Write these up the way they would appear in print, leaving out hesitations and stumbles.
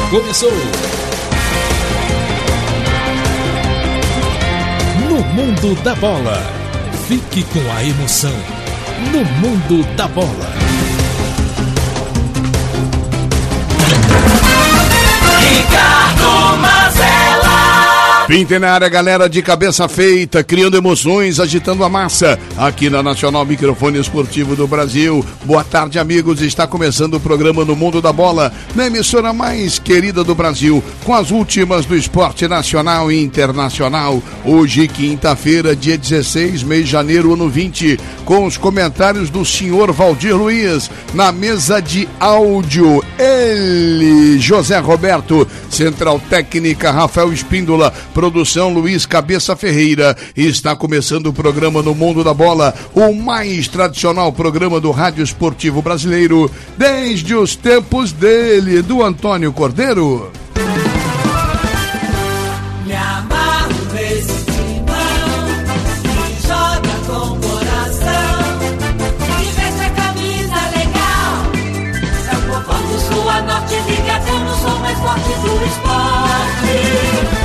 começou. No Mundo da Bola. Fique com a emoção. No Mundo da Bola. Ricardo Mazella. Pinte na área, galera de cabeça feita, criando emoções, agitando a massa, aqui na Nacional Microfone Esportivo do Brasil. Boa tarde, amigos, está começando o programa No Mundo da Bola, na emissora mais querida do Brasil, com as últimas do esporte nacional e internacional. Hoje, quinta-feira, dia 16, mês de janeiro, ano 20, com os comentários do senhor Valdir Luiz, na mesa de áudio, ele, José Roberto, central técnica, Rafael Espíndola, produção Luiz Cabeça Ferreira. Está começando o programa No Mundo da Bola, o mais tradicional programa do rádio esportivo brasileiro, desde os tempos dele, do Antônio Cordeiro. Me amarro nesse timão, que joga com o coração, que veste a camisa legal. É o povão do sul a norte, ligadão, eu sou mais forte do esporte.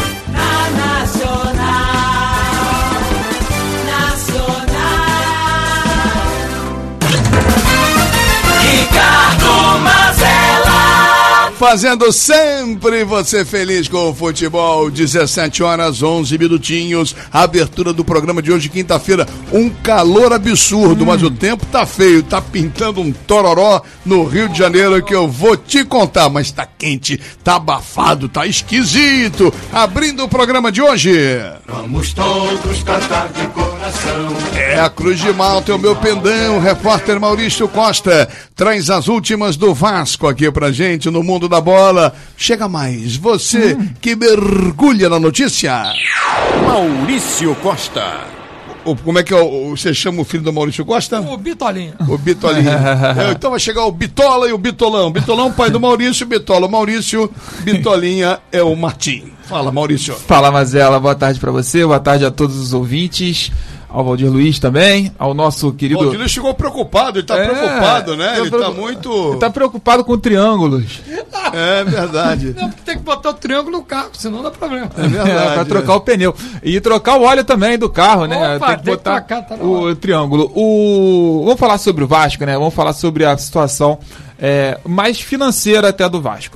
Ricardo Mazella. Fazendo sempre você feliz com o futebol. 17 horas, 11 minutinhos. A abertura do programa de hoje, quinta-feira. Um calor absurdo, mas o tempo tá feio. Tá pintando um tororó no Rio de Janeiro que eu vou te contar. Mas tá quente, tá abafado, tá esquisito. Abrindo o programa de hoje. Vamos todos cantar de coração. É a Cruz de Malta, é o meu pendão. Repórter Maurício Costa traz as últimas do Vasco aqui pra gente no Mundo da Bola. Chega mais, você que mergulha na notícia. Maurício Costa. Como é que você chama o filho do Maurício Costa? O Bitolinha. O Bitolinha. Então vai chegar o Bitola e o Bitolão. Bitolão, pai do Maurício, Bitola. Maurício, Bitolinha é o Martim. Fala, Maurício. Fala, Mazella. Boa tarde pra você, boa tarde a todos os ouvintes. Ao Valdir Luiz também, ao nosso querido... O Valdir Luiz chegou preocupado, ele tá preocupado, né? Ele tá muito... Ele tá preocupado com triângulos. É verdade. Não, porque tem que botar o triângulo no carro, senão dá problema. É verdade. Pra trocar o pneu. E trocar o óleo também do carro, né? Opa, tem que botar tá o triângulo. Vamos falar sobre o Vasco, né? Vamos falar sobre a situação mais financeira até do Vasco.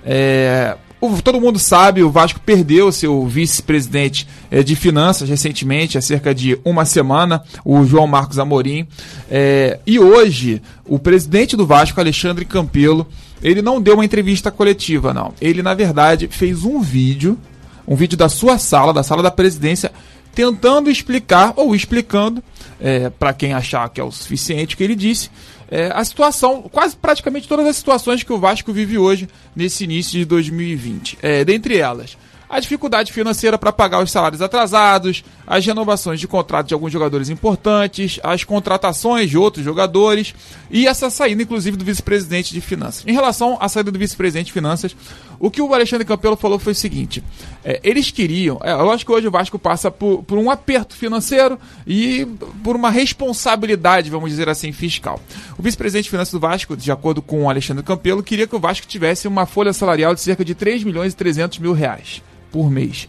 Todo mundo sabe, o Vasco perdeu seu vice-presidente de finanças recentemente, há cerca de uma semana, o João Marcos Amorim. E hoje, o presidente do Vasco, Alexandre Campelo, ele não deu uma entrevista coletiva, não. Ele, na verdade, fez um vídeo da sua sala, da sala da presidência, tentando explicar, ou explicando, para quem achar que é o suficiente o que ele disse, a situação, quase praticamente todas as situações que o Vasco vive hoje nesse início de 2020. Dentre elas, a dificuldade financeira para pagar os salários atrasados, as renovações de contrato de alguns jogadores importantes, as contratações de outros jogadores e essa saída, inclusive, do vice-presidente de finanças. Em relação à saída do vice-presidente de finanças, o que o Alexandre Campelo falou foi o seguinte: eles queriam, lógico que hoje o Vasco passa por um aperto financeiro e por uma responsabilidade, vamos dizer assim, fiscal. O vice-presidente de finanças do Vasco, de acordo com o Alexandre Campelo, queria que o Vasco tivesse uma folha salarial de cerca de R$3.300.000 por mês.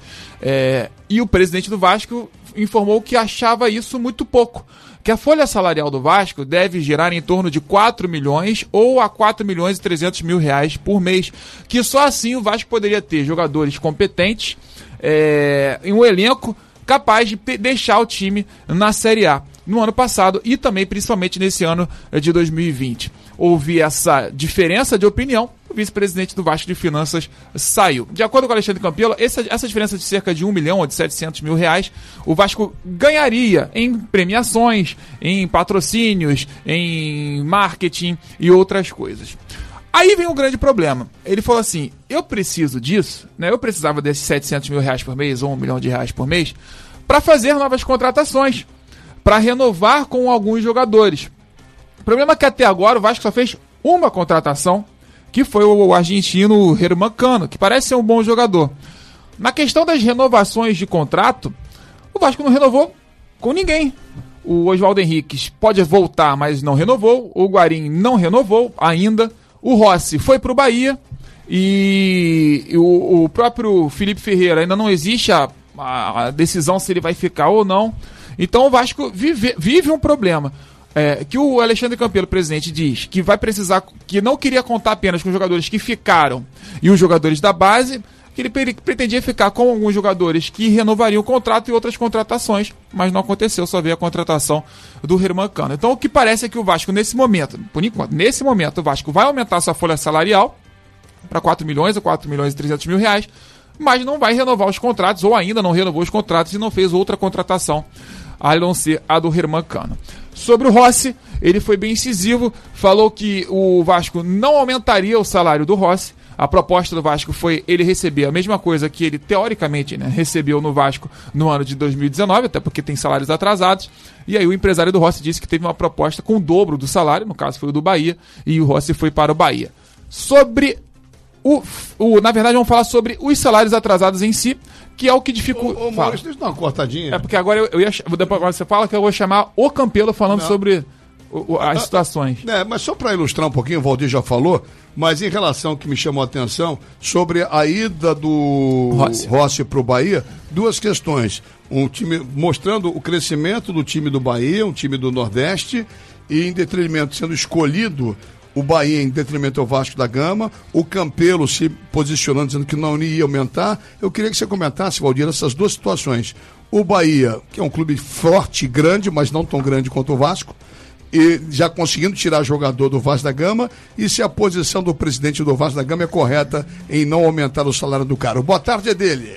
E o presidente do Vasco informou que achava isso muito pouco, que a folha salarial do Vasco deve gerar em torno de 4 milhões ou a R$4.300.000 por mês, que só assim o Vasco poderia ter jogadores competentes em um elenco capaz de deixar o time na Série A no ano passado e também principalmente nesse ano de 2020. Houve essa diferença de opinião, o vice-presidente do Vasco de Finanças saiu. De acordo com o Alexandre Campelo, essa diferença de cerca de 1 milhão ou de R$700.000, o Vasco ganharia em premiações, em patrocínios, em marketing e outras coisas. Aí vem um grande problema. Ele falou assim: eu preciso disso, né? Eu precisava desses R$700.000 por mês ou R$1 milhão por mês para fazer novas contratações, para renovar com alguns jogadores. O problema é que até agora o Vasco só fez uma contratação, que foi o argentino Germán Cano, que parece ser um bom jogador. Na questão das renovações de contrato, o Vasco não renovou com ninguém. O Oswaldo Henriques pode voltar, mas não renovou. O Guarim não renovou ainda. O Rossi foi para o Bahia. E o próprio Felipe Ferreira ainda não existe a decisão se ele vai ficar ou não. Então o Vasco vive um problema. Que o Alexandre Campelo, presidente, diz que vai precisar, que não queria contar apenas com os jogadores que ficaram e os jogadores da base, que ele pretendia ficar com alguns jogadores que renovariam o contrato e outras contratações, mas não aconteceu, só veio a contratação do Herman Cano. Então o que parece é que o Vasco, nesse momento, por enquanto, o Vasco vai aumentar sua folha salarial para 4 milhões ou 4 milhões e 300 mil reais, mas não vai renovar os contratos, ou ainda não renovou os contratos e não fez outra contratação, a não ser a do Herman Cano. Sobre o Rossi, ele foi bem incisivo, falou que o Vasco não aumentaria o salário do Rossi. A proposta do Vasco foi ele receber a mesma coisa que ele, teoricamente, recebeu no Vasco no ano de 2019, até porque tem salários atrasados. E aí o empresário do Rossi disse que teve uma proposta com o dobro do salário, no caso foi o do Bahia, e o Rossi foi para o Bahia. Sobre na verdade, vamos falar sobre os salários atrasados em si, que é o que dificulta. Ô Maurício, deixa eu dar uma cortadinha. É porque agora depois você fala que eu vou chamar o Campelo falando sobre as situações. Mas só para ilustrar um pouquinho, o Valdir já falou, mas em relação ao que me chamou a atenção, sobre a ida do Rossi para o Bahia, duas questões. Um time mostrando o crescimento do time do Bahia, um time do Nordeste, e em detrimento, sendo escolhido o Bahia em detrimento ao Vasco da Gama, o Campelo se posicionando, dizendo que não ia aumentar. Eu queria que você comentasse, Valdir, essas duas situações. O Bahia, que é um clube forte, grande, mas não tão grande quanto o Vasco, e já conseguindo tirar jogador do Vasco da Gama, e se a posição do presidente do Vasco da Gama é correta em não aumentar o salário do cara. Boa tarde, é dele.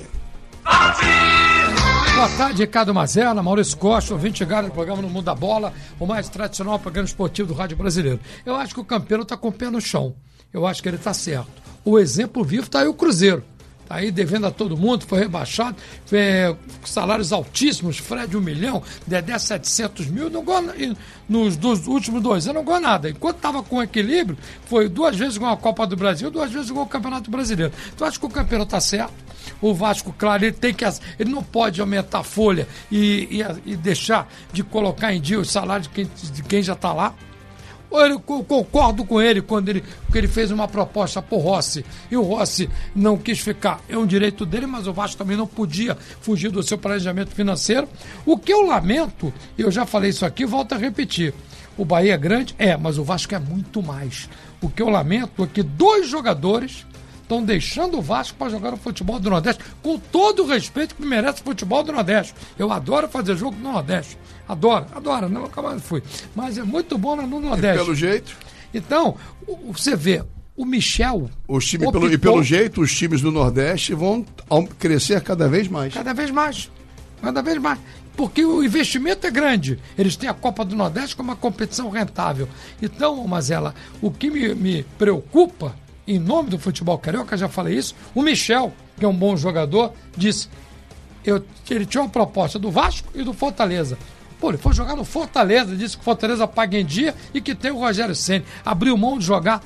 Boa tarde, Ricardo Mazella, Maurício Costa, ouvinte ligado no programa No Mundo da Bola, o mais tradicional programa esportivo do rádio brasileiro. Eu acho que o Campelo está com o pé no chão. Eu acho que ele está certo. O exemplo vivo está aí o Cruzeiro. Está aí devendo a todo mundo, foi rebaixado, salários altíssimos, Fred 1 milhão, Dedé 700 mil, não ganhou, nos últimos 2 anos não ganhou nada. Enquanto estava com equilíbrio, foi 2 vezes ganhou a Copa do Brasil, 2 vezes ganhou o Campeonato Brasileiro. Então acho que o Campelo está certo. O Vasco, claro, ele não pode aumentar a folha e deixar de colocar em dia o salário de quem já está lá. Eu concordo com ele quando ele fez uma proposta pro Rossi e o Rossi não quis ficar. É um direito dele, mas o Vasco também não podia fugir do seu planejamento financeiro. O que eu lamento, eu já falei isso aqui, volto a repetir. O Bahia é grande? Mas o Vasco é muito mais. O que eu lamento é que 2 jogadores estão deixando o Vasco para jogar no futebol do Nordeste, com todo o respeito que merece o futebol do Nordeste. Eu adoro fazer jogo no Nordeste. Adoro, nunca mais fui. Mas é muito bom no Nordeste. E pelo jeito? Então, você vê, o Michel... Pelo jeito, os times do Nordeste vão crescer cada vez mais. Cada vez mais. Porque o investimento é grande. Eles têm a Copa do Nordeste como uma competição rentável. Então, Mazella, o que me preocupa, em nome do futebol carioca, já falei isso, o Michel, que é um bom jogador, disse que ele tinha uma proposta do Vasco e do Fortaleza. Pô, ele foi jogar no Fortaleza, disse que o Fortaleza paga em dia e que tem o Rogério Ceni. Abriu mão de jogar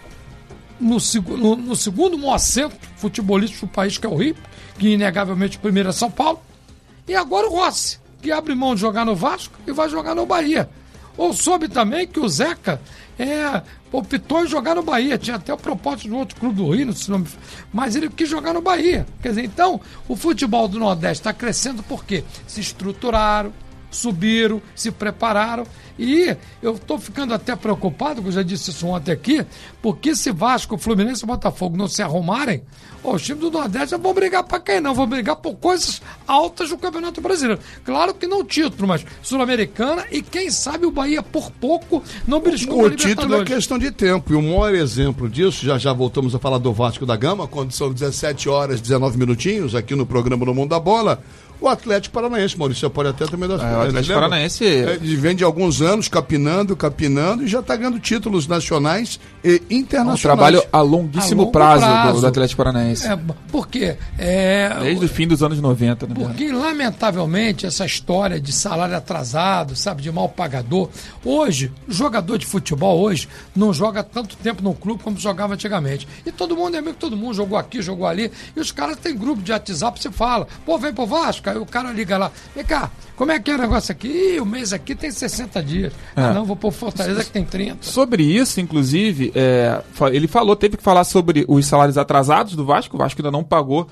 no segundo maior centro futebolístico do país, que é o Rio, que inegavelmente o primeiro é São Paulo. E agora o Rossi, que abre mão de jogar no Vasco e vai jogar no Bahia. Ou soube também que o Zeca optou em jogar no Bahia. Tinha até o propósito de outro clube do Rio, mas ele quis jogar no Bahia. Quer dizer, então, o futebol do Nordeste está crescendo porque se estruturaram, subiram, se prepararam. E eu estou ficando até preocupado, que eu já disse isso ontem aqui, porque se Vasco, Fluminense e Botafogo não se arrumarem, os times do Nordeste não vão brigar para quem não, vão brigar por coisas altas do Campeonato Brasileiro. Claro que não título, mas Sul-Americana e quem sabe o Bahia por pouco não beliscou o título é questão de tempo, e o maior exemplo disso, já voltamos a falar do Vasco da Gama, quando são 17 horas, 19 minutinhos, aqui no programa No Mundo da Bola. O Atlético Paranaense, Maurício, você pode até também dar... O Atlético Paranaense... Vem de alguns anos capinando, e já está ganhando títulos nacionais e internacionais. Um trabalho a longuíssimo prazo do Atlético Paranaense. Por quê? Desde o fim dos anos 90. Porque, lamentavelmente, essa história de salário atrasado, sabe, de mal pagador, hoje, jogador de futebol hoje não joga tanto tempo no clube como jogava antigamente. E todo mundo é amigo, todo mundo jogou aqui, jogou ali, e os caras têm grupo de WhatsApp, você fala, pô, vem pro Vasco, Vasco. Aí o cara liga lá, vem cá, como é que é o negócio aqui? Ih, o mês aqui tem 60 dias. Ah, não, vou pôr Fortaleza que tem 30. Sobre isso, inclusive, ele teve que falar sobre os salários atrasados do Vasco. O Vasco ainda não pagou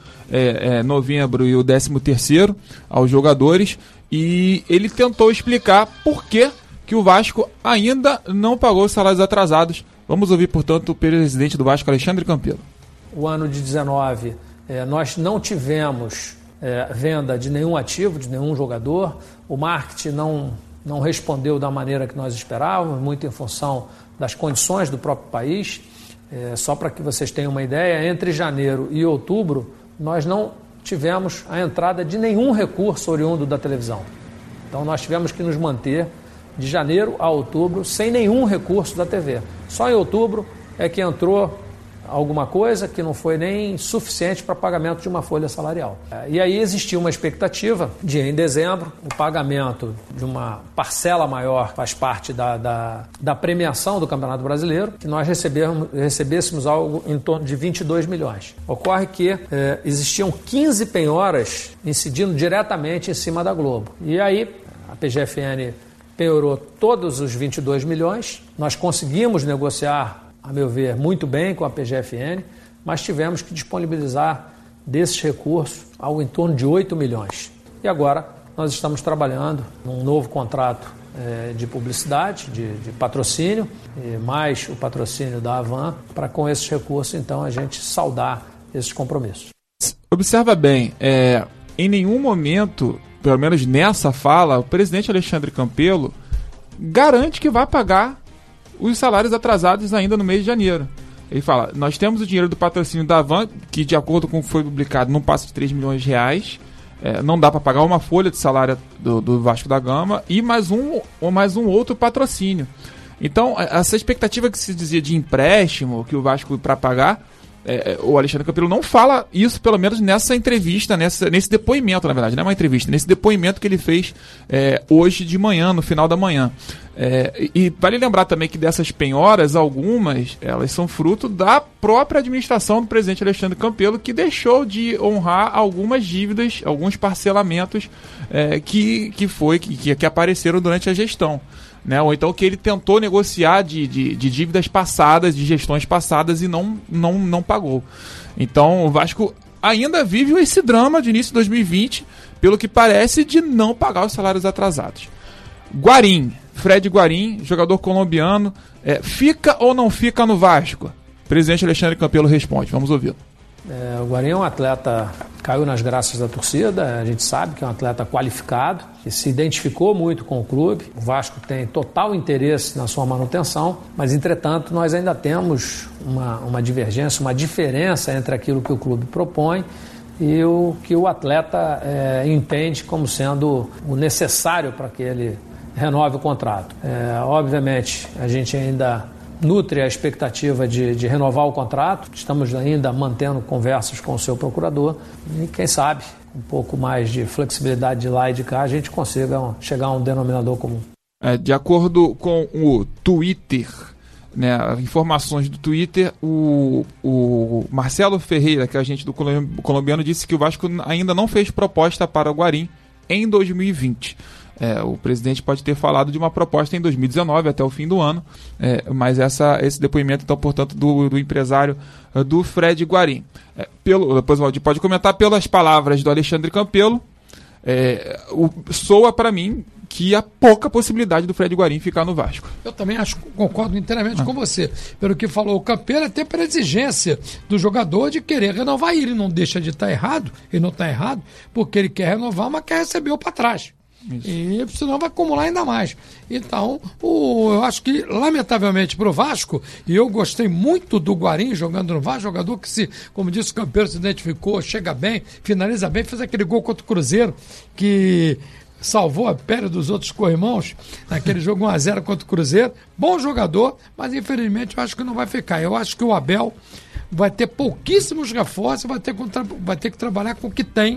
novembro e o 13º aos jogadores. E ele tentou explicar por que o Vasco ainda não pagou os salários atrasados. Vamos ouvir, portanto, o presidente do Vasco, Alexandre Campelo. O ano de 19, nós não tivemos venda de nenhum ativo, de nenhum jogador. O marketing não respondeu da maneira que nós esperávamos, muito em função das condições do próprio país. Só para que vocês tenham uma ideia, entre janeiro e outubro, nós não tivemos a entrada de nenhum recurso oriundo da televisão. Então nós tivemos que nos manter de janeiro a outubro sem nenhum recurso da TV. Só em outubro é que entrou alguma coisa que não foi nem suficiente para pagamento de uma folha salarial. E aí existia uma expectativa de, em dezembro, o pagamento de uma parcela maior, faz parte da premiação do Campeonato Brasileiro, que nós recebêssemos algo em torno de 22 milhões. Ocorre que existiam 15 penhoras incidindo diretamente em cima da Globo. E aí a PGFN penhorou todos os 22 milhões, nós conseguimos negociar, a meu ver, muito bem com a PGFN, mas tivemos que disponibilizar desses recursos algo em torno de 8 milhões. E agora nós estamos trabalhando num novo contrato de publicidade, de patrocínio, mais o patrocínio da Avan, para com esses recursos, então, a gente saldar esses compromissos. Observa bem, em nenhum momento, pelo menos nessa fala, o presidente Alexandre Campelo garante que vai pagar os salários atrasados ainda no mês de janeiro. Ele fala, nós temos o dinheiro do patrocínio da Avan, que de acordo com o que foi publicado não passa de 3 milhões de reais, não dá para pagar uma folha de salário do Vasco da Gama e mais um outro patrocínio. Então, essa expectativa que se dizia de empréstimo, que o Vasco para pagar, o Alexandre Campelo não fala isso, pelo menos nessa entrevista, nesse depoimento, na verdade, não é uma entrevista, nesse depoimento que ele fez hoje de manhã, no final da manhã. E vale lembrar também que dessas penhoras, algumas, elas são fruto da própria administração do presidente Alexandre Campelo, que deixou de honrar algumas dívidas, alguns parcelamentos que apareceram durante a gestão. Né? Ou então que ele tentou negociar de dívidas passadas, de gestões passadas e não pagou. Então o Vasco ainda vive esse drama de início de 2020, pelo que parece, de não pagar os salários atrasados. Guarim, Fred Guarim, jogador colombiano, fica ou não fica no Vasco? O presidente Alexandre Campelo responde, vamos ouvi-lo. O Guarim é um atleta, caiu nas graças da torcida, a gente sabe que é um atleta qualificado, que se identificou muito com o clube. O Vasco tem total interesse na sua manutenção, mas entretanto nós ainda temos uma divergência, uma diferença entre aquilo que o clube propõe e o que o atleta entende como sendo o necessário para que ele renove o contrato. Obviamente a gente ainda nutre a expectativa de renovar o contrato. Estamos ainda mantendo conversas com o seu procurador e quem sabe, um pouco mais de flexibilidade de lá e de cá, a gente consiga chegar a um denominador comum. De acordo com o Twitter, né, informações do Twitter, o Marcelo Ferreira, que é agente do colombiano, disse que o Vasco ainda não fez proposta para o Guarim em 2020. O presidente pode ter falado de uma proposta em 2019, até o fim do ano, mas esse depoimento, então, portanto, do empresário do Fred Guarim. Depois o Valdir pode comentar, pelas palavras do Alexandre Campelo, soa para mim que há pouca possibilidade do Fred Guarim ficar no Vasco. Eu também concordo inteiramente com você. Pelo que falou o Campelo, até pela exigência do jogador de querer renovar. Ele não deixa de estar errado, ele não está errado, porque ele quer renovar, mas quer receber o para trás. Isso. E senão vai acumular ainda mais. Então, eu acho que, lamentavelmente para o Vasco, e eu gostei muito do Guarim jogando no Vasco, jogador que, como disse o Campeiro, se identificou, chega bem, finaliza bem, fez aquele gol contra o Cruzeiro, que salvou a pele dos outros corrimãos, naquele jogo 1-0 contra o Cruzeiro. Bom jogador, mas infelizmente eu acho que não vai ficar. Eu acho que o Abel vai ter pouquíssimos reforços, vai ter que trabalhar com o que tem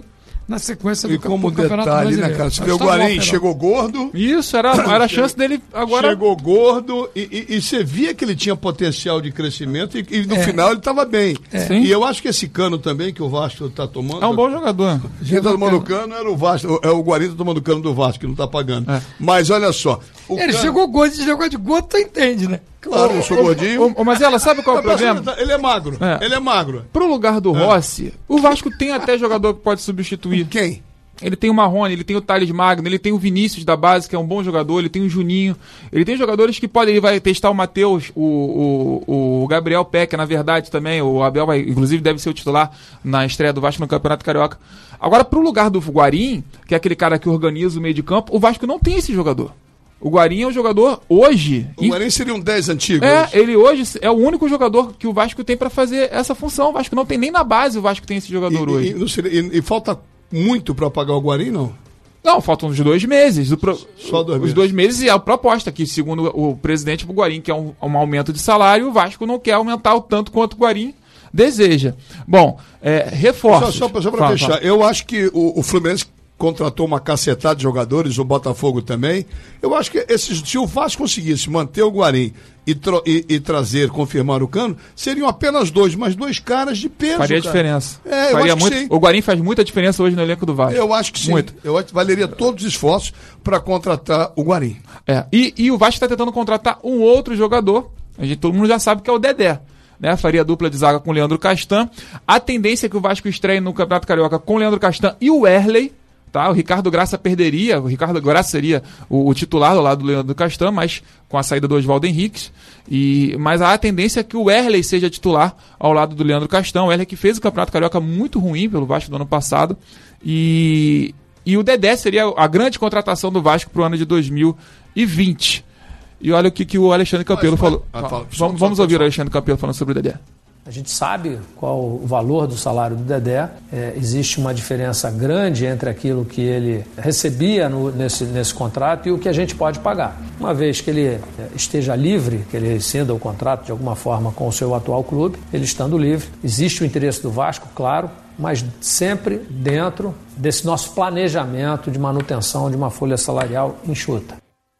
na sequência E como Campeonato detalhe, Brasileiro. né, cara? Você vê o Estadual, Guarani perdão. chegou gordo, Isso, era a chance dele agora. chegou gordo e você via que ele tinha potencial de crescimento e no final ele estava bem. Sim. E eu acho que esse Cano também que o Vasco está tomando... É um bom jogador. Quem está tomando cano era o Vasco, é o Guarani tá tomando cano do Vasco, que não está pagando. É. Mas olha só... Ele chegou gordo, esse negócio de gordo, tu entende, né? Claro, eu sou gordinho. Mas ela sabe qual é o problema? Ele é magro, ele é magro. Pro lugar do Rossi, o Vasco tem até jogador que pode substituir. Quem? Ele tem o Marrone, ele tem o Thales Magno, ele tem o Vinícius da base, que é um bom jogador, ele tem o Juninho. Ele tem jogadores que podem, ele vai testar o Matheus, o Gabriel Peck, na verdade, também. O Abel vai, inclusive, deve ser o titular na estreia do Vasco no Campeonato Carioca. Agora, pro lugar do Guarim, que é aquele cara que organiza o meio de campo, o Vasco não tem esse jogador. O Guarim é um jogador hoje... O Guarani seria um 10 antigo. Ele hoje é o único jogador que o Vasco tem pra fazer essa função. O Vasco não tem nem na base, o Vasco tem esse jogador hoje. E falta muito para pagar o Guarani, não? Não, faltam os 2 meses. Só 2 meses. Os 2 meses e a proposta que, segundo o presidente do Guarim, que é um aumento de salário, o Vasco não quer aumentar o tanto quanto o Guarim deseja. Bom, reforços. Só para fechar, eu acho que o Fluminense contratou uma cacetada de jogadores, o Botafogo também. Eu acho que se o Vasco conseguisse manter o Guarim e trazer, confirmar o Cano, seriam apenas 2, mas 2 caras de peso. Faria diferença. Eu Faria acho muito. que sim. O Guarim faz muita diferença hoje no elenco do Vasco. Eu acho que sim. Muito. Eu acho que valeria todos os esforços para contratar o Guarim. E o Vasco está tentando contratar um outro jogador. Todo mundo já sabe que é o Dedé. Né, faria dupla de zaga com o Leandro Castan. A tendência é que o Vasco estreie no Campeonato Carioca com o Leandro Castan e o Erley. Tá? O Ricardo Graça perderia, o Ricardo Graça seria o titular do lado do Leandro Castan, mas com a saída do Oswaldo Henriques. Mas a tendência é que o Erley seja titular ao lado do Leandro Castan. O Erley que fez o Campeonato Carioca muito ruim pelo Vasco do ano passado. E o Dedé seria a grande contratação do Vasco para o ano de 2020. E olha o que o Alexandre Campelo falou. Vamos ouvir o Alexandre Campelo falando sobre o Dedé. A gente sabe qual o valor do salário do Dedé. Existe uma diferença grande entre aquilo que ele recebia nesse contrato e o que a gente pode pagar. Uma vez que ele esteja livre, que ele rescinda o contrato de alguma forma com o seu atual clube, ele estando livre, existe o interesse do Vasco, claro, mas sempre dentro desse nosso planejamento de manutenção de uma folha salarial enxuta.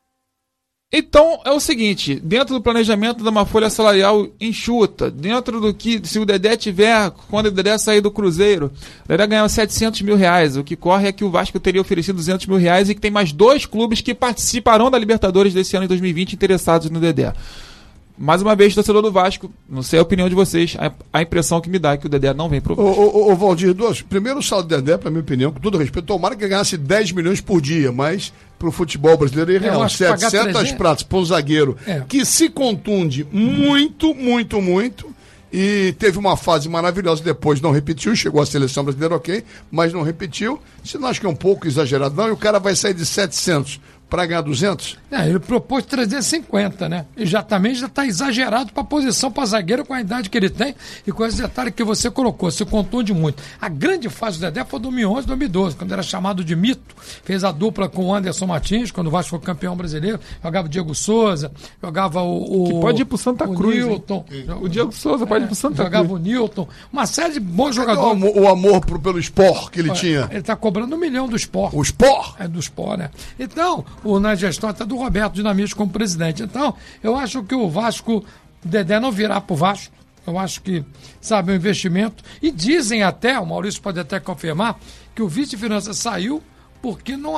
Então é o seguinte, dentro do planejamento de uma folha salarial enxuta, dentro do que, se o Dedé tiver, quando o Dedé sair do Cruzeiro, o Dedé ganhava 700 mil reais, o que corre é que o Vasco teria oferecido 200 mil reais e que tem mais 2 clubes que participarão da Libertadores desse ano de 2020 interessados no Dedé. Mais uma vez, torcedor do Vasco, não sei a opinião de vocês, a impressão que me dá é que o Dedé não vem pro Vasco. Ô Valdir, primeiro o saldo do Dedé, pra minha opinião, com todo respeito, tomara que ele ganhasse 10 milhões por dia, mas pro futebol brasileiro ele real, 700 pratas para um zagueiro que se contunde muito, muito, muito, e teve uma fase maravilhosa, depois não repetiu, chegou à seleção brasileira, ok, mas não repetiu. Você não acha que é um pouco exagerado, não? E o cara vai sair de 700 para ganhar 200? Ele propôs 350, né? E também já está exagerado para a posição para zagueiro com a idade que ele tem e com esse detalhe que você colocou, se contunde muito. A grande fase do Dedé foi 2011, 2012, quando era chamado de mito, fez a dupla com o Anderson Martins, quando o Vasco foi campeão brasileiro, jogava o Diego Souza, jogava que pode ir pro Santa Cruz, Nilton. O Diego Souza pode ir pro Santa Cruz. Jogava o Nilton, uma série de bons jogadores. O amor pelo Sport que ele tinha. Ele está cobrando 1 milhão do Sport. O Sport? É do Sport, né? Então, na gestão até do Roberto Dinamite como presidente. Então, eu acho que o Vasco, o Dedé não virá pro Vasco. Eu acho que, sabe, é um investimento. E dizem até, o Maurício pode até confirmar, que o vice-finanças saiu porque não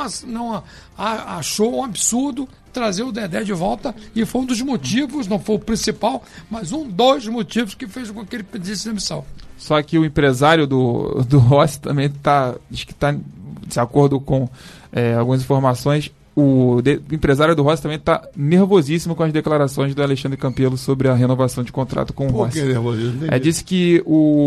achou um absurdo trazer o Dedé de volta, e foi um dos motivos, não foi o principal, mas dos motivos que fez com que ele pedisse demissão. Só que o empresário do Rossi também diz que está, de acordo com algumas informações, o empresário do Rossi também está nervosíssimo com as declarações do Alexandre Campelo sobre a renovação de contrato com o Rossi. Por que nervosismo? Disse que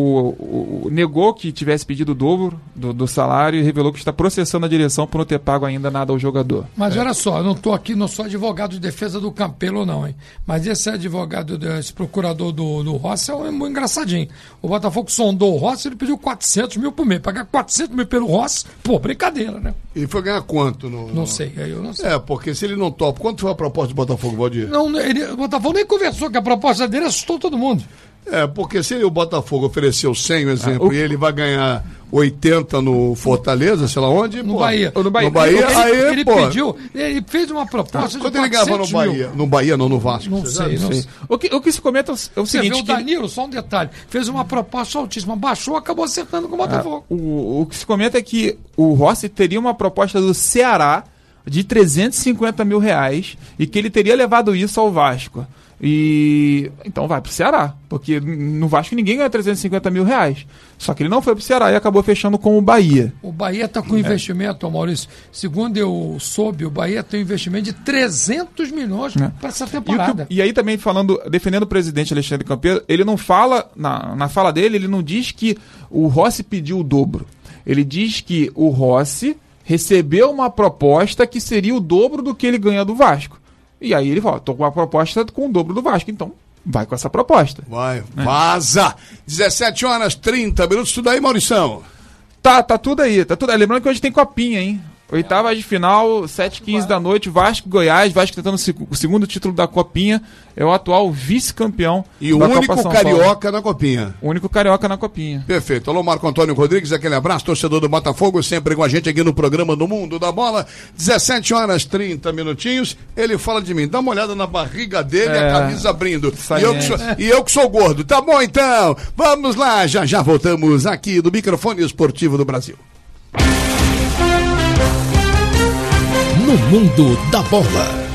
negou que tivesse pedido o dobro do salário e revelou que está processando a direção por não ter pago ainda nada ao jogador. Mas olha só, eu não estou aqui, não sou advogado de defesa do Campelo não, hein? Mas esse advogado, esse procurador do Rossi é um engraçadinho. O Botafogo sondou o Rossi, ele pediu 400 mil por mês. Pagar 400 mil pelo Rossi, brincadeira, né? E foi ganhar quanto? Não sei, eu não sei. Porque se ele não topa, quanto foi a proposta do Botafogo, Valdir? Não, o Botafogo nem conversou, que a proposta dele assustou todo mundo. Porque se o Botafogo ofereceu 100, um exemplo, e ele vai ganhar 80 no Fortaleza, sei lá onde. No Bahia. No Bahia, ele pediu, ele fez uma proposta quando ele ganhava no Bahia? No Bahia, não no Vasco. Não sei. O que se comenta é o Você seguinte... vê o Danilo, só um detalhe, fez uma proposta altíssima, baixou, acabou acertando com o Botafogo. O que se comenta é que o Rossi teria uma proposta do Ceará de 350 mil reais e que ele teria levado isso ao Vasco. E então vai pro Ceará, porque no Vasco ninguém ganha 350 mil reais. Só que ele não foi pro Ceará e acabou fechando com o Bahia. O Bahia está com investimento, Maurício. Segundo eu soube, o Bahia tem um investimento de 300 milhões para essa temporada. E aí também defendendo o presidente Alexandre Campeiro, ele não fala, na fala dele, ele não diz que o Rossi pediu o dobro. Ele diz que o Rossi recebeu uma proposta que seria o dobro do que ele ganha do Vasco. E aí ele fala, tô com uma proposta com o dobro do Vasco, então vai com essa proposta. Vai, vaza! 17h30, tudo aí, Maurição? Tá tudo aí, tá tudo aí. Lembrando que hoje tem copinha, hein? Oitava de final, 7h15 da noite, Vasco Goiás, Vasco tentando o segundo título da Copinha, é o atual vice-campeão. E o único carioca na Copinha. O único carioca na Copinha. Perfeito. Alô, Marco Antônio Rodrigues, aquele abraço, torcedor do Botafogo, sempre com a gente aqui no programa No Mundo da Bola. 17h30. Ele fala de mim, dá uma olhada na barriga dele, a camisa abrindo. E eu que sou gordo. Tá bom, então, vamos lá, já voltamos aqui do Microfone Esportivo do Brasil. No Mundo da Bola.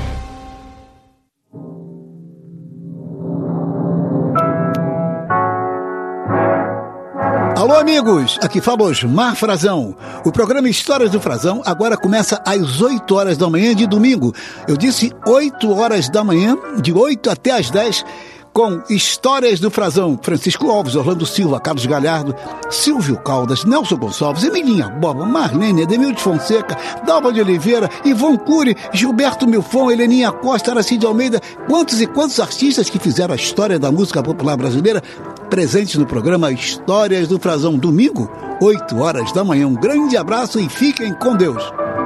Alô, amigos, aqui fala Osmar Frazão. O programa Histórias do Frazão agora começa às 8 horas da manhã de domingo. Eu disse 8 horas da manhã, de 8 até às 10, com Histórias do Frazão. Francisco Alves, Orlando Silva, Carlos Galhardo, Silvio Caldas, Nelson Gonçalves, Emilinha Boba, Marlene, Edemilde Fonseca, Dalva de Oliveira, Ivon Cury, Gilberto Milfon, Heleninha Costa, Aracide Almeida, quantos e quantos artistas que fizeram a história da música popular brasileira presentes no programa Histórias do Frazão, domingo, 8 horas da manhã. Um grande abraço e fiquem com Deus.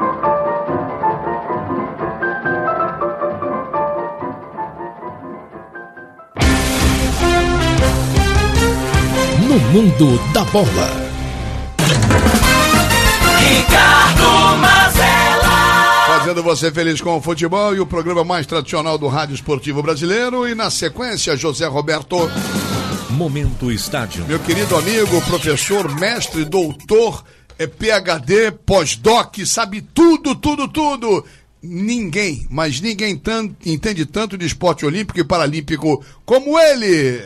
No Mundo da Bola. Ricardo Mazella. Fazendo você feliz com o futebol e o programa mais tradicional do rádio esportivo brasileiro. E na sequência, José Roberto. Momento Estádio. Meu querido amigo, professor, mestre, doutor, PhD, pós-doc, sabe tudo. Ninguém, mas ninguém entende tanto de esporte olímpico e paralímpico como ele.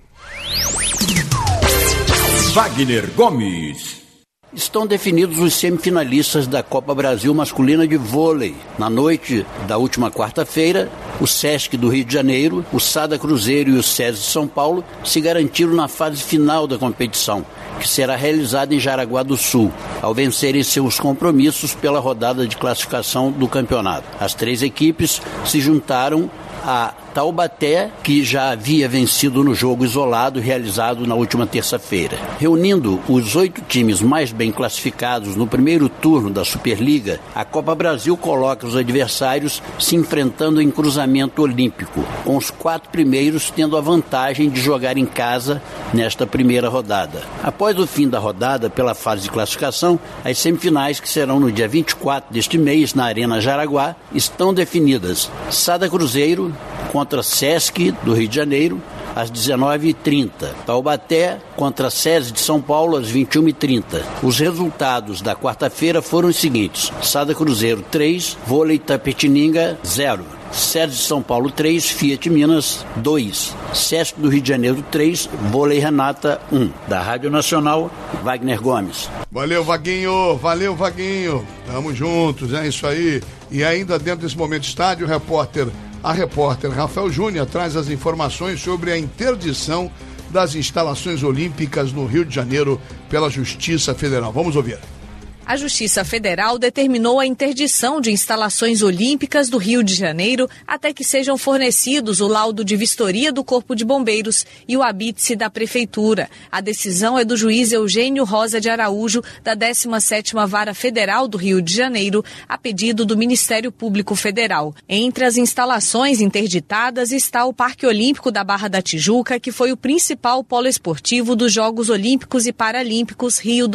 Wagner Gomes. Estão definidos os semifinalistas da Copa Brasil Masculina de Vôlei. Na noite da última quarta-feira, o Sesc do Rio de Janeiro, o Sada Cruzeiro e o SESI de São Paulo se garantiram na fase final da competição, que será realizada em Jaraguá do Sul, ao vencerem seus compromissos pela rodada de classificação do campeonato. As 3 equipes se juntaram a Taubaté, que já havia vencido no jogo isolado realizado na última terça-feira. Reunindo os 8 times mais bem classificados no primeiro turno da Superliga, a Copa Brasil coloca os adversários se enfrentando em cruzamento olímpico, com os 4 primeiros tendo a vantagem de jogar em casa nesta primeira rodada. Após o fim da rodada pela fase de classificação, as semifinais, que serão no dia 24 deste mês na Arena Jaraguá, estão definidas. Sada Cruzeiro contra Sesc do Rio de Janeiro, às 19h30. Taubaté contra SESI de São Paulo, às 21h30. Os resultados da quarta-feira foram os seguintes: Sada Cruzeiro 3, Vôlei Tapetininga 0. SESI de São Paulo 3, Fiat Minas 2. Sesc do Rio de Janeiro 3, Vôlei Renata 1. Da Rádio Nacional, Wagner Gomes. Valeu, Vaguinho. Tamo juntos, é isso aí. E ainda dentro desse momento estádio, a repórter Rafael Júnior traz as informações sobre a interdição das instalações olímpicas no Rio de Janeiro pela Justiça Federal. Vamos ouvir. A Justiça Federal determinou a interdição de instalações olímpicas do Rio de Janeiro até que sejam fornecidos o laudo de vistoria do Corpo de Bombeiros e o habite-se da Prefeitura. A decisão é do juiz Eugênio Rosa de Araújo, da 17ª Vara Federal do Rio de Janeiro, a pedido do Ministério Público Federal. Entre as instalações interditadas está o Parque Olímpico da Barra da Tijuca, que foi o principal polo esportivo dos Jogos Olímpicos e Paralímpicos Rio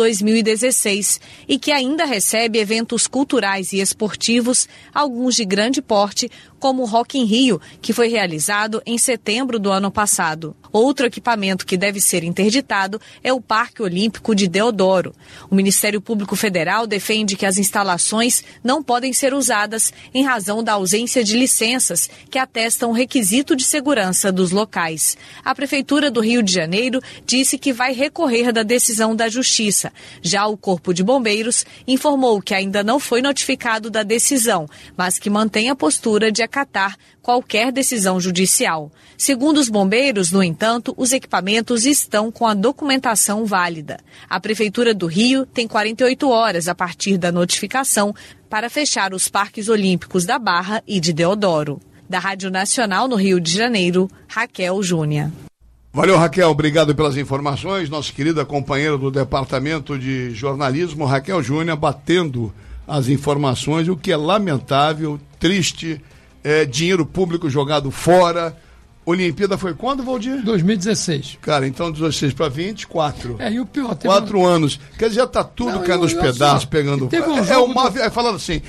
2016 e que ainda recebe eventos culturais e esportivos, alguns de grande porte, como o Rock in Rio, que foi realizado em setembro do ano passado. Outro equipamento que deve ser interditado é o Parque Olímpico de Deodoro. O Ministério Público Federal defende que as instalações não podem ser usadas em razão da ausência de licenças que atestam o requisito de segurança dos locais. A Prefeitura do Rio de Janeiro disse que vai recorrer da decisão da Justiça. Já o Corpo de Bombeiros informou que ainda não foi notificado da decisão, mas que mantém a postura de acatar qualquer decisão judicial. Segundo os bombeiros, no entanto, os equipamentos estão com a documentação válida. A Prefeitura do Rio tem 48 horas a partir da notificação para fechar os parques olímpicos da Barra e de Deodoro. Da Rádio Nacional no Rio de Janeiro, Raquel Júnior. Valeu, Raquel, obrigado pelas informações. Nossa querida companheira do Departamento de Jornalismo, Raquel Júnior, batendo as informações, o que é lamentável, triste, dinheiro público jogado fora. Olimpíada foi quando, Valdir? 2016. Cara, então 16 para 24. E o pior... 4 anos. Quer dizer, já tá tudo caindo aos pedaços, pegando... Falando assim,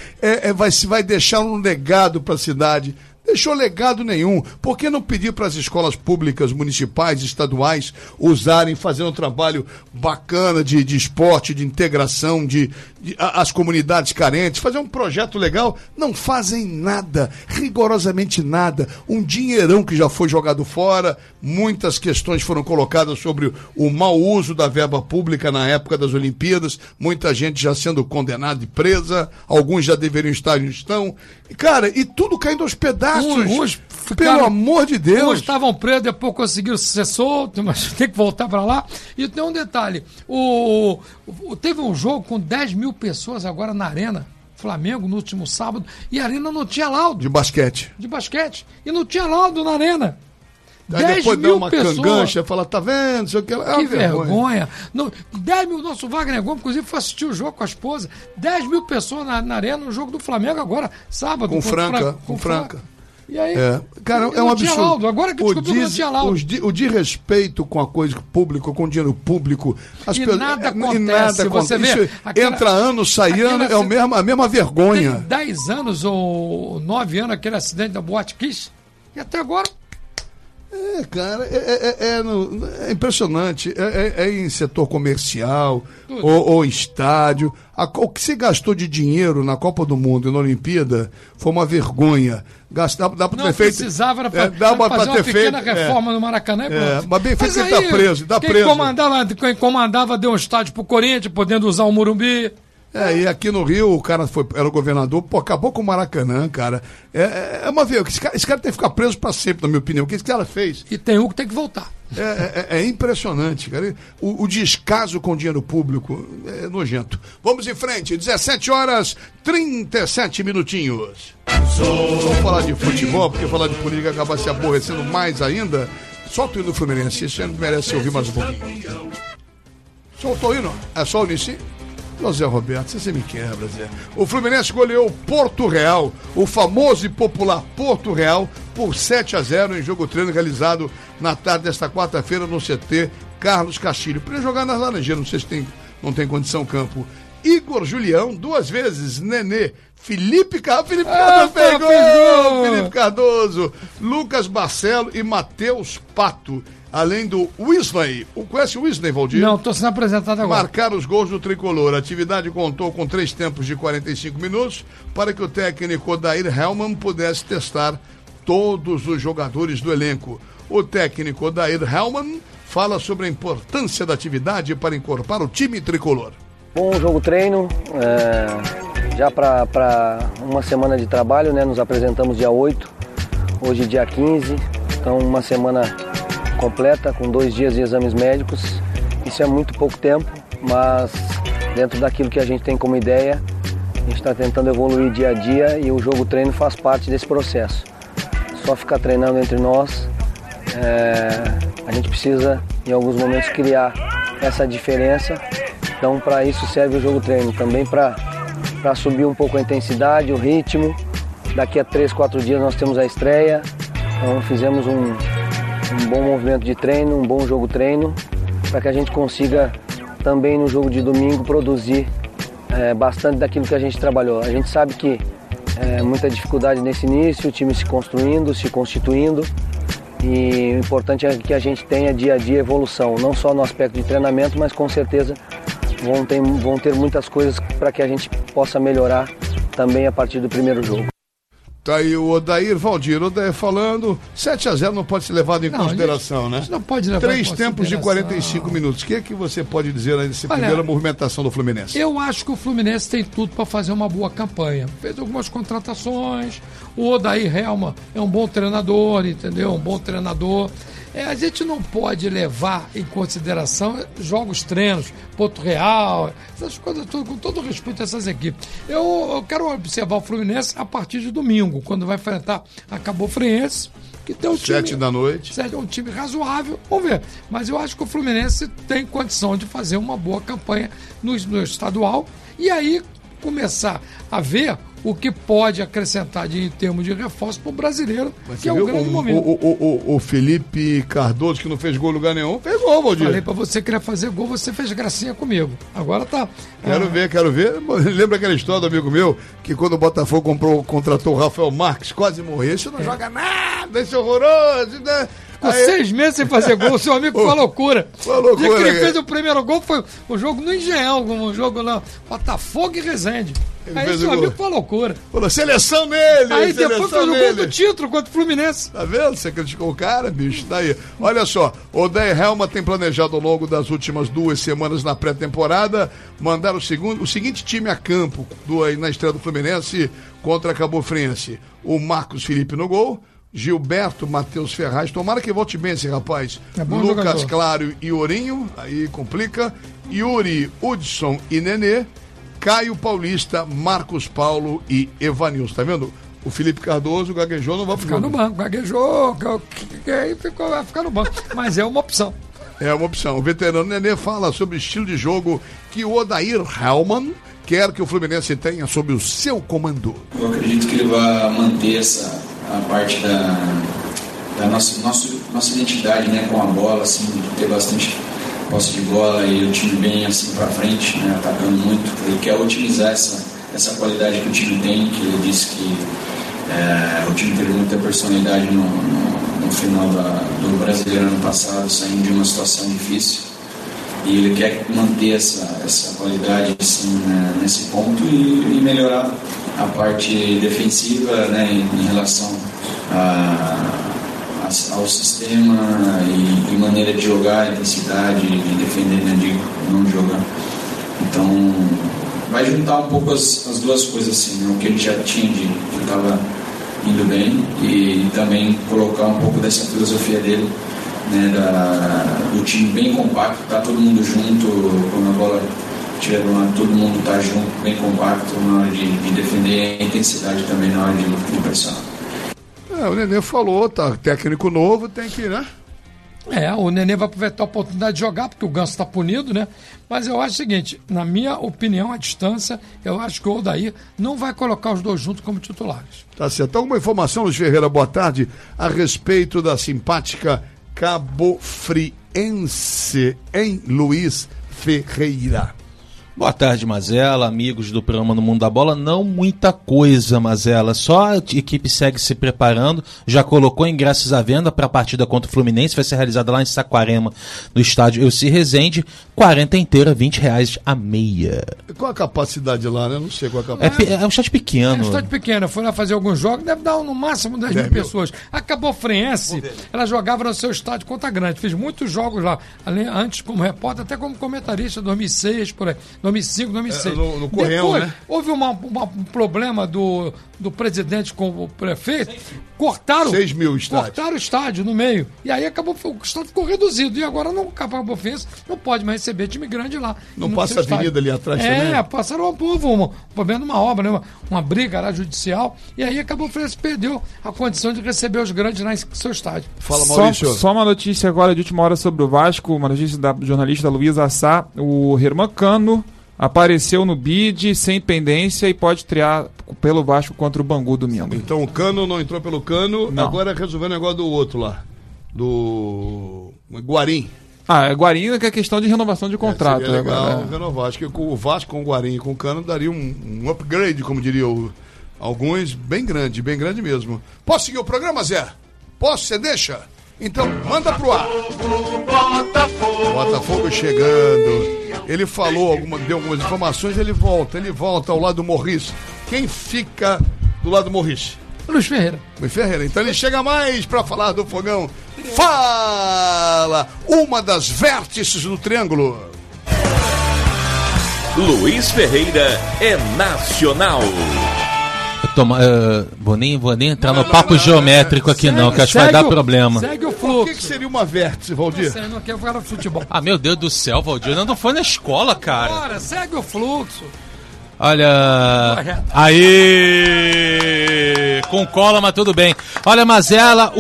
vai deixar um legado para a cidade... Deixou legado nenhum. Por que não pedir para as escolas públicas, municipais, estaduais, usarem, fazer um trabalho bacana de esporte, de integração, as comunidades carentes, fazer um projeto legal? Não fazem nada, rigorosamente nada. Um dinheirão que já foi jogado fora, muitas questões foram colocadas sobre o mau uso da verba pública na época das Olimpíadas, muita gente já sendo condenada e presa, alguns já deveriam estar e não estão. Cara, e tudo caindo aos pedaços. Pelo amor de Deus. Uns estavam presos, depois conseguiram ser soltos, mas tem que voltar para lá. E tem um detalhe, teve um jogo com 10 mil pessoas agora na Arena, Flamengo, no último sábado, e a Arena não tinha laudo. De basquete. E não tinha laudo na Arena. Aí depois dá uma cangancha, fala, tá vendo? Isso aqui, que vergonha. 10 mil, nosso Wagner Gomes, inclusive, foi assistir o jogo com a esposa. 10 mil pessoas na Arena, no jogo do Flamengo agora, sábado. Com Franca. E aí, cara, é um absurdo. Laudo. Agora que descobriu que não tinha laudo. O desrespeito com a coisa pública, com o dinheiro público. Nada acontece. Você vê, entra ano, sai ano, é a mesma vergonha. Tem 10 anos ou 9 anos aquele acidente da Boate Kiss. E até agora... Cara, é impressionante. É em setor comercial ou estádio. O que se gastou de dinheiro na Copa do Mundo e na Olimpíada foi uma vergonha. Dá para ter feito. Precisava fazer uma pequena reforma no Maracanã. Mas bem feito, ele tá preso. Quem comandava deu um estádio pro Corinthians, podendo usar o Morumbi. E aqui no Rio, o cara era o governador, acabou com o Maracanã, cara. Esse cara tem que ficar preso pra sempre, na minha opinião. O que esse cara fez? E tem um que tem que voltar. É impressionante, cara. O descaso com o dinheiro público é nojento. Vamos em frente, 17 horas, 37 minutinhos. Vamos falar de futebol, porque falar de política acaba se aborrecendo mais ainda. Solta o hino do Fluminense, esse ano merece ouvir mais um pouquinho. Soltou o hino? É só o início? Zé Roberto, você me quebra, Zé. O Fluminense goleou o Porto Real, o famoso e popular Porto Real, por 7-0 em jogo treino realizado na tarde desta quarta-feira no CT Carlos Castilho. Podia jogar nas Laranjeiras, não sei se não tem condição campo. Igor Julião, 2 vezes, Nenê, Felipe Cardoso pegou! Felipe Cardoso, Lucas Barcelo e Matheus Pato. Além do Wesley. Conhece o Wesley, Valdir? Não, estou sendo apresentado agora. Marcaram os gols do tricolor. A atividade contou com 3 tempos de 45 minutos para que o técnico Odair Hellmann pudesse testar todos os jogadores do elenco. O técnico Odair Hellmann fala sobre a importância da atividade para incorporar o time tricolor. Bom jogo treino, já para uma semana de trabalho, né? Nos apresentamos dia 8, hoje dia 15, então uma semana completa, com 2 dias de exames médicos. Isso é muito pouco tempo, mas dentro daquilo que a gente tem como ideia, a gente está tentando evoluir dia a dia e o jogo-treino faz parte desse processo. Só ficar treinando entre nós, a gente precisa em alguns momentos criar essa diferença, então para isso serve o jogo-treino, também para subir um pouco a intensidade, o ritmo. Daqui a 3, 4 dias nós temos a estreia, então fizemos um bom movimento de treino, um bom jogo-treino, para que a gente consiga também no jogo de domingo produzir bastante daquilo que a gente trabalhou. A gente sabe que muita dificuldade nesse início, o time se construindo, se constituindo, e o importante é que a gente tenha dia a dia evolução, não só no aspecto de treinamento, mas com certeza vão ter muitas coisas para que a gente possa melhorar também a partir do primeiro jogo. Tá aí o Odair falando, 7-0 não pode ser levado em consideração, né? Não pode levar 3 tempos de 45 minutos. O que é que você pode dizer aí dessa primeira movimentação do Fluminense? Eu acho que o Fluminense tem tudo para fazer uma boa campanha. Fez algumas contratações, o Odair Helman é um bom treinador, entendeu? Um bom treinador. A gente não pode levar em consideração jogos, treinos, Porto Real, essas coisas todas, com todo respeito a essas equipes. Eu quero observar o Fluminense a partir de domingo, quando vai enfrentar a Cabo Friense, que tem um time... 7 da noite. É um time razoável, vamos ver. Mas eu acho que o Fluminense tem condição de fazer uma boa campanha no estadual e aí começar a ver o que pode acrescentar em termos de reforço para o brasileiro, que é um grande momento. O Felipe Cardoso, que não fez gol em lugar nenhum, fez gol, Valdir. Falei para você querer fazer gol, você fez gracinha comigo. Agora tá... Quero ver. Lembra aquela história do amigo meu, que quando o Botafogo contratou o Rafael Marques, quase morreu. Isso não joga nada, esse horroroso, né? Com 6 meses sem fazer gol, seu amigo foi loucura. O dia que ele fez o primeiro gol foi o jogo no Engenhão, um jogo lá, Botafogo e Resende. Aí seu amigo foi loucura. Falou, seleção nele! Aí depois fez o gol do título contra o Fluminense. Tá vendo? Você criticou o cara, bicho? Daí. Olha só, o Odair Helman tem planejado ao longo das últimas 2 semanas na pré-temporada mandar o seguinte time a campo na estreia do Fluminense contra a Cabo Friense. O Marcos Felipe no gol, Gilberto, Matheus Ferraz, tomara que volte bem esse rapaz. Lucas jogador. Claro e Ourinho, aí complica. Yuri, Hudson e Nenê. Caio Paulista, Marcos Paulo e Evanilson. Tá vendo? O Felipe Cardoso gaguejou, não vai ficar no banco. Gaguejou, aí vai ficar no banco. Mas é uma opção. É uma opção. O veterano Nenê fala sobre o estilo de jogo que o Odair Helman quer que o Fluminense tenha sob o seu comando. Eu acredito que ele vai manter a parte da nossa identidade, né, com a bola, assim, de ter bastante posse de bola e o time bem assim para frente, né, atacando muito. Ele quer otimizar essa qualidade que o time tem, que ele disse que o time teve muita personalidade no final do Brasileiro ano passado, saindo de uma situação difícil, e ele quer manter essa qualidade assim, né, nesse ponto e melhorar a parte defensiva, né, em relação ao sistema e maneira de jogar, intensidade, de defender, né, de não jogar. Então, vai juntar um pouco as duas coisas, assim, né, o que a gente já tinha que estava indo bem e também colocar um pouco dessa filosofia dele, né, do time bem compacto, tá todo mundo junto, quando a bola estiver do lado, todo mundo tá junto, bem compacto na hora de defender, a intensidade também na hora de pressionar. O Nenê falou, tá técnico novo, tem que, né? O Nenê vai aproveitar a oportunidade de jogar, porque o Ganso tá punido, né? Mas eu acho o seguinte, na minha opinião, à distância, eu acho que o Odair não vai colocar os dois juntos como titulares. Tá certo. Alguma informação, Luiz Ferreira, boa tarde, a respeito da simpática Cabo Friense em Luiz Ferreira? Boa tarde, Mazela, amigos do programa No Mundo da Bola. Não muita coisa, Mazela, só a equipe segue se preparando, já colocou ingressos à venda para a partida contra o Fluminense, vai ser realizada lá em Saquarema, no estádio Elci Rezende, 40 inteira, R$20 a meia. Qual a capacidade lá, né? Não sei qual a capacidade. É um estádio pequeno. É um estádio pequeno, eu fui lá fazer alguns jogos, deve dar no máximo 10 mil pessoas. A Cabo Friense, ela jogava no seu estádio Conta Grande, fiz muitos jogos lá, antes como repórter, até como comentarista, 2006, por aí. 2005, 2006. No Correão, depois, né? houve um problema do presidente com o prefeito, cortaram 6 mil estádios. Cortaram o estádio no meio. E aí o estádio ficou reduzido. E agora o Cabo Bofense não pode mais receber time grande lá. Não passa a avenida ali atrás também? Passaram um problema numa obra, né? Uma briga lá judicial. E aí a Cabo Bofense perdeu a condição de receber os grandes lá em seu estádio. Fala, Maurício. Só uma notícia agora de última hora sobre o Vasco, uma notícia da jornalista Luísa Assá. O Herman Cano apareceu no bid sem pendência e pode estrear pelo Vasco contra o Bangu domingo. Então o Cano não entrou pelo Cano, não. Agora resolveu o negócio do outro lá. Do Guarim. Guarim que é questão de renovação de contrato. Seria legal agora, renovar. Acho que o Vasco com o Guarim e com o Cano daria um upgrade, como diriam alguns, bem grande mesmo. Posso seguir o programa, Zé? Posso? Você deixa? Então, manda pro ar. Botafogo chegando. Ele falou, deu algumas informações, ele volta ao lado do Morris. Quem fica do lado do Morris? Luiz Ferreira. Então ele chega mais pra falar do Fogão. Fala! Uma das vértices do triângulo. Luiz Ferreira é nacional. Vou nem entrar no papo geométrico aqui não, que acho que vai dar problema. Segue o fluxo. O que seria uma vértice, Valdir? Você não quer jogar futebol. Meu Deus do céu, Valdir, não foi na escola, cara. Bora, segue o fluxo. Olha, aí com cola, mas tudo bem. Olha, Mazela,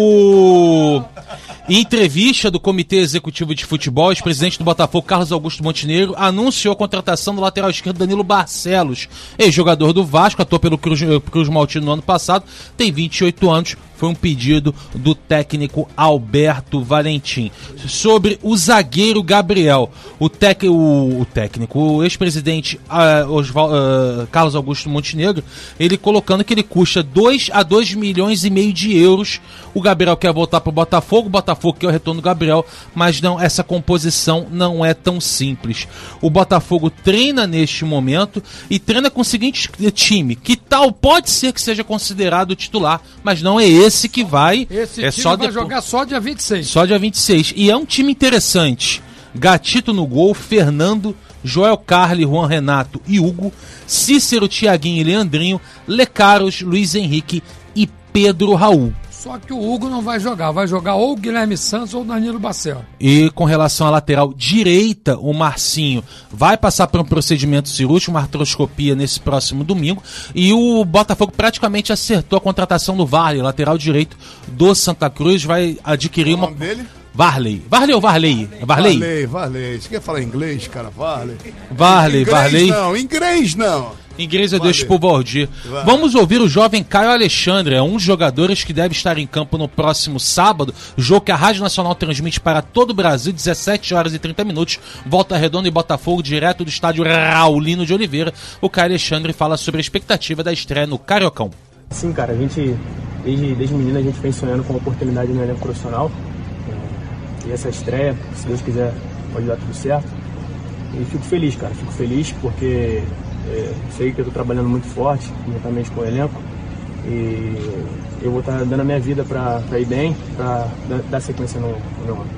em entrevista do Comitê Executivo de Futebol, o ex-presidente do Botafogo, Carlos Augusto Montenegro, anunciou a contratação do lateral esquerdo Danilo Barcelos, ex-jogador do Vasco, atuou pelo Cruz Maltino no ano passado, tem 28 anos, foi um pedido do técnico Alberto Valentim. Sobre o zagueiro Gabriel, o ex-presidente Carlos Augusto Montenegro, ele colocando que ele custa 2 a 2 milhões e meio de euros. O Gabriel quer voltar para o Botafogo quer o retorno do Gabriel, mas não, essa composição não é tão simples. O Botafogo treina neste momento e treina com o seguinte time, que pode ser que seja considerado titular, mas não é esse que vai. Esse time vai jogar só dia 26. Só dia 26. E é um time interessante. Gatito no gol, Fernando, Joel Carli, Juan Renato e Hugo, Cícero, Thiaguinho e Leandrinho, Lecaros, Luiz Henrique e Pedro Raul. Só que o Hugo não vai jogar ou o Guilherme Santos ou o Danilo Barcelos. E com relação à lateral direita, o Marcinho vai passar por um procedimento cirúrgico, uma artroscopia nesse próximo domingo, e o Botafogo praticamente acertou a contratação do Varley, lateral direito do Santa Cruz, vai adquirir O nome dele? Varley ou Varley? Varley. Você quer falar inglês, cara? Varley. Inglês não. Inglês eu deixo pro Valdir. Vamos ouvir o jovem Caio Alexandre, é um dos jogadores que deve estar em campo no próximo sábado, jogo que a Rádio Nacional transmite para todo o Brasil, 17 horas e 30 minutos, Volta Redonda e Botafogo, direto do estádio Raulino de Oliveira. O Caio Alexandre fala sobre a expectativa da estreia no Cariocão. Sim, cara, a gente, desde menino, a gente vem sonhando com a oportunidade no elenco profissional. E essa estreia, se Deus quiser, pode dar tudo certo. E fico feliz, cara, porque sei que eu tô trabalhando muito forte, juntamente com o elenco, e eu vou estar dando a minha vida para ir bem, para dar sequência no meu ano.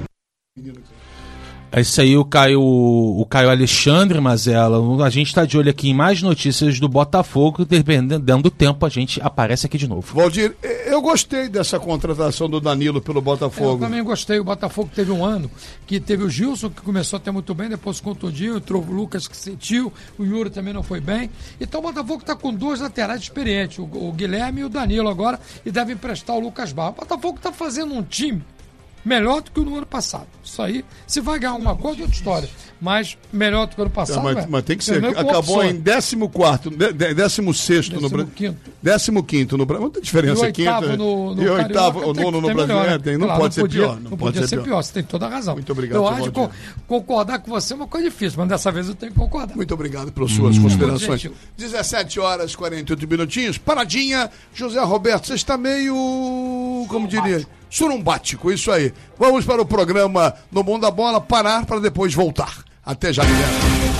É isso aí, o Caio Alexandre, Mazela. A gente está de olho aqui em mais notícias do Botafogo, dependendo do tempo a gente aparece aqui de novo. Valdir, eu gostei dessa contratação do Danilo pelo Botafogo. Eu também gostei. O Botafogo teve um ano que teve o Gilson, que começou até muito bem, depois contundiu, entrou o Lucas, que sentiu, o Yuri também não foi bem. Então o Botafogo está com 2 laterais experientes, o Guilherme e o Danilo agora, e deve emprestar o Lucas Barra. O Botafogo está fazendo um time melhor do que o no ano passado. Isso aí, se vai ganhar alguma coisa, é outra história. Mas melhor do que o ano passado. Mas tem que ser. Acabou em 14º, 16º no Brasil. 15º no Brasil. Muita diferença. E o oitavo, o nono no Brasil. Não pode ser pior. Não podia ser pior. Você tem toda a razão. Muito obrigado. Eu acho que concordar com você é uma coisa difícil, mas dessa vez eu tenho que concordar. Muito obrigado pelas suas considerações. 17 horas, 48 minutinhos. Paradinha. José Roberto, você está meio, como diria, surumbático, isso aí. Vamos para o programa No Mundo da Bola, parar para depois voltar. Até já, Guilherme.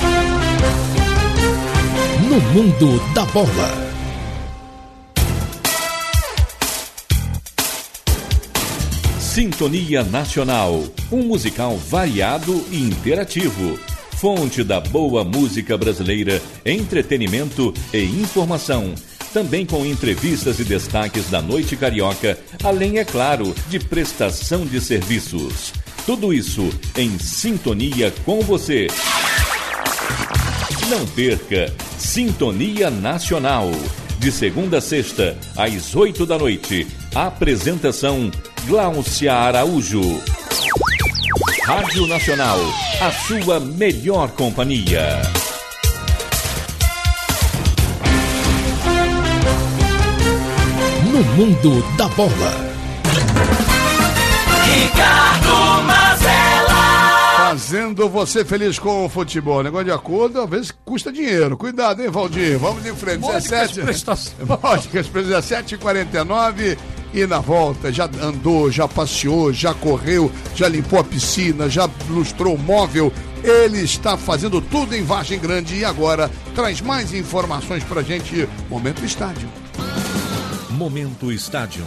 No Mundo da Bola. Sintonia Nacional, um musical variado e interativo. fonte da boa música brasileira, entretenimento e informação. Também com entrevistas e destaques da noite carioca, além, é claro, de prestação de serviços. Tudo isso em sintonia com você. Não perca Sintonia Nacional. De segunda a sexta, às 8 da noite. Apresentação Gláucia Araújo. Rádio Nacional, a sua melhor companhia. No mundo da bola. Ricardo Mazella. Fazendo você feliz com o futebol. Negócio de acordo, às vezes custa dinheiro. Cuidado, hein, Valdir? Vamos em frente. 17h49 e na volta. Já andou, já passeou, já correu, já limpou a piscina, já lustrou o móvel. Ele está fazendo tudo em Vargem Grande e agora traz mais informações pra gente. Momento Estádio. Momento Estádio.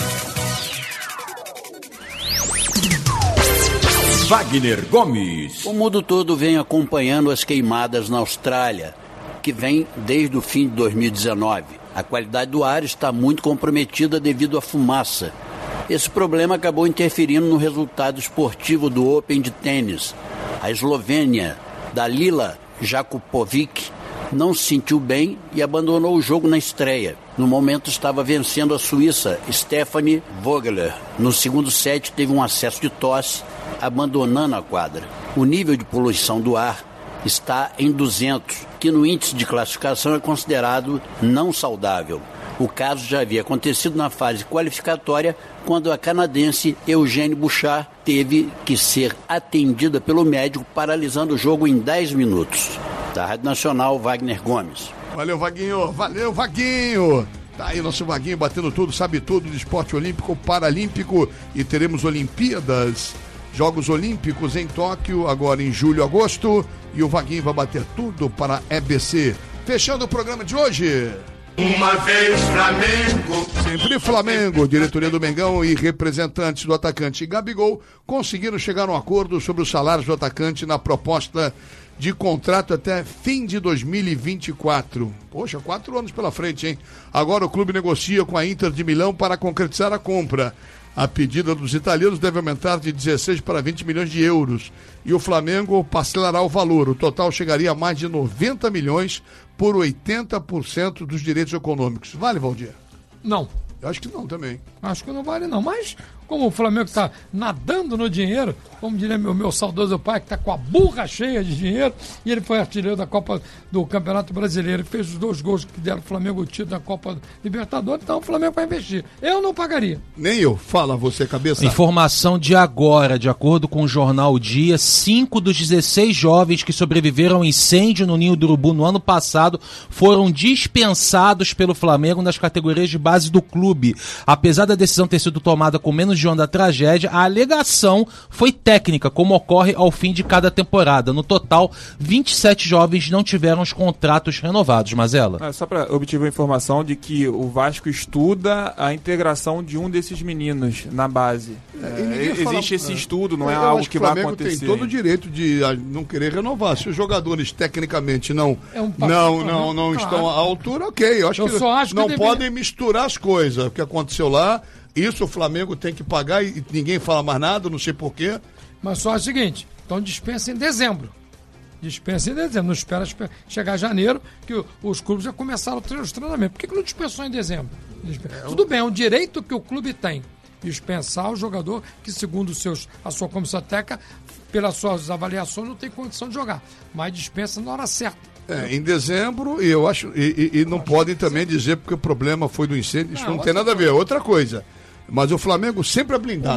Wagner Gomes. O mundo todo vem acompanhando as queimadas na Austrália, que vem desde o fim de 2019. A qualidade do ar está muito comprometida devido à fumaça. Esse problema acabou interferindo no resultado esportivo do Open de tênis. A eslovênia Dalila Jakupovic não se sentiu bem e abandonou o jogo na estreia. No momento estava vencendo a suíça Stephanie Vogler. No segundo set teve um acesso de tosse, abandonando a quadra. O nível de poluição do ar está em 200, que no índice de classificação é considerado não saudável. O caso já havia acontecido na fase qualificatória, quando a canadense Eugênie Bouchard teve que ser atendida pelo médico, paralisando o jogo em 10 minutos. Da Rádio Nacional, Wagner Gomes. Valeu, Vaguinho. Valeu, Vaguinho. Tá aí nosso Vaguinho batendo tudo, sabe tudo de esporte olímpico, paralímpico, e teremos Olimpíadas, Jogos Olímpicos em Tóquio, agora em julho, agosto, e o Vaguinho vai bater tudo para a EBC. Fechando o programa de hoje. Uma vez Flamengo. Sempre Flamengo. Diretoria do Mengão e representantes do atacante Gabigol conseguiram chegar a um acordo sobre os salários do atacante na proposta de contrato até fim de 2024. Poxa, 4 anos pela frente, hein? Agora o clube negocia com a Inter de Milão para concretizar a compra. A pedida dos italianos deve aumentar de 16 para 20 milhões de euros. E o Flamengo parcelará o valor. O total chegaria a mais de 90 milhões por 80% dos direitos econômicos. Vale, Valdir? Não. Eu acho que não também. Acho que não vale não, mas como o Flamengo está nadando no dinheiro, como diria meu saudoso pai, que está com a burra cheia de dinheiro, e ele foi artilheiro da Copa do Campeonato Brasileiro e fez os 2 gols que deram o Flamengo o título da Copa Libertadores, então o Flamengo vai investir. Eu não pagaria. Nem eu. Fala você, cabeça. Informação de agora, de acordo com o jornal Dia, 5 dos 16 jovens que sobreviveram ao incêndio no Ninho do Urubu no ano passado foram dispensados pelo Flamengo nas categorias de base do clube. Apesar da decisão ter sido tomada com menos de um ano da tragédia, a alegação foi técnica, como ocorre ao fim de cada temporada. No total, 27 jovens não tiveram os contratos renovados. Mazella? Só para obter a informação de que o Vasco estuda a integração de um desses meninos na base. Existe esse estudo, não é algo que vai acontecer. O Flamengo tem todo o direito de não querer renovar. Se os jogadores tecnicamente não estão à altura, ok. Eu acho que não podem misturar as coisas. O que aconteceu lá, isso o Flamengo tem que pagar e ninguém fala mais nada, não sei porquê. Mas só é o seguinte, então dispensa em dezembro. Não espera chegar janeiro, que os clubes já começaram os treinamentos. Por que não dispensou em dezembro? Tudo bem, é um direito que o clube tem. Dispensar o jogador que, segundo a sua comissão técnica, pelas suas avaliações, não tem condição de jogar. Mas dispensa na hora certa. Em dezembro, e eu acho. E não podem também dizer porque o problema foi do incêndio. Isso não tem nada a ver. Outra coisa. Mas o Flamengo sempre é blindado.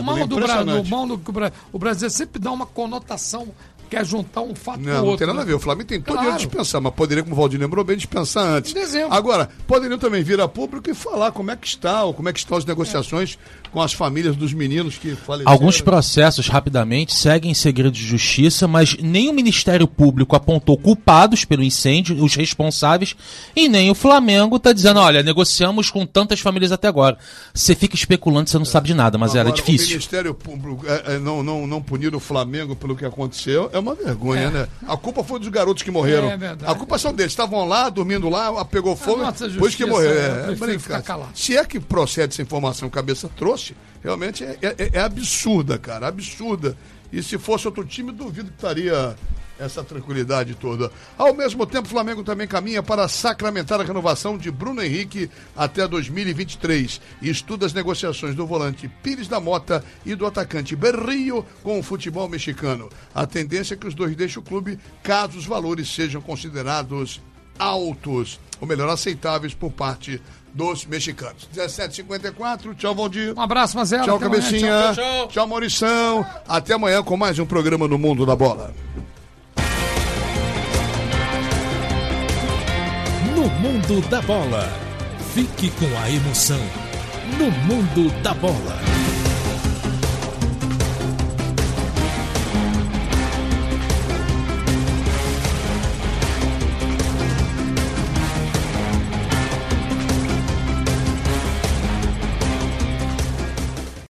O Brasil sempre dá uma conotação, quer juntar um fato com o outro. Não tem nada a ver. O Flamengo tem todo direito de dispensar, mas poderia, como o Valdir lembrou bem, dispensar antes. Agora, poderiam também vir a público e falar como é que estão as negociações com as famílias dos meninos que faleceram. Alguns processos, rapidamente, seguem em segredo de justiça, mas nem o Ministério Público apontou culpados pelo incêndio, os responsáveis, e nem o Flamengo está dizendo, olha, negociamos com tantas famílias até agora. Você fica especulando, você não sabe de nada, mas agora, era difícil. O Ministério Público não punir o Flamengo pelo que aconteceu É uma vergonha, né? A culpa foi dos garotos que morreram. É verdade. A culpa são deles. Estavam lá, dormindo lá, pegou fogo, nossa depois que morreram. prefiro ficar calado. Se é que procede essa informação que a cabeça trouxe, realmente é absurda, cara. Absurda. E se fosse outro time, duvido que estaria essa tranquilidade toda. Ao mesmo tempo, o Flamengo também caminha para sacramentar a renovação de Bruno Henrique até 2023 e estuda as negociações do volante Pires da Mota e do atacante Berrio com o futebol mexicano. A tendência é que os dois deixem o clube caso os valores sejam considerados altos, ou melhor, aceitáveis por parte dos mexicanos. 17h54, tchau, bom dia. Um abraço, Mazela. Tchau, até amanhã. Cabecinha. Tchau. Tchau, Maurição. Até amanhã com mais um programa no Mundo da Bola. No Mundo da Bola. Fique com a emoção. No Mundo da Bola.